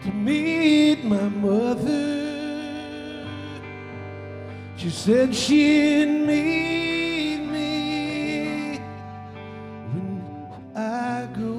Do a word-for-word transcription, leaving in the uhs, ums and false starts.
to meet my mother. She said she'd meet me when I go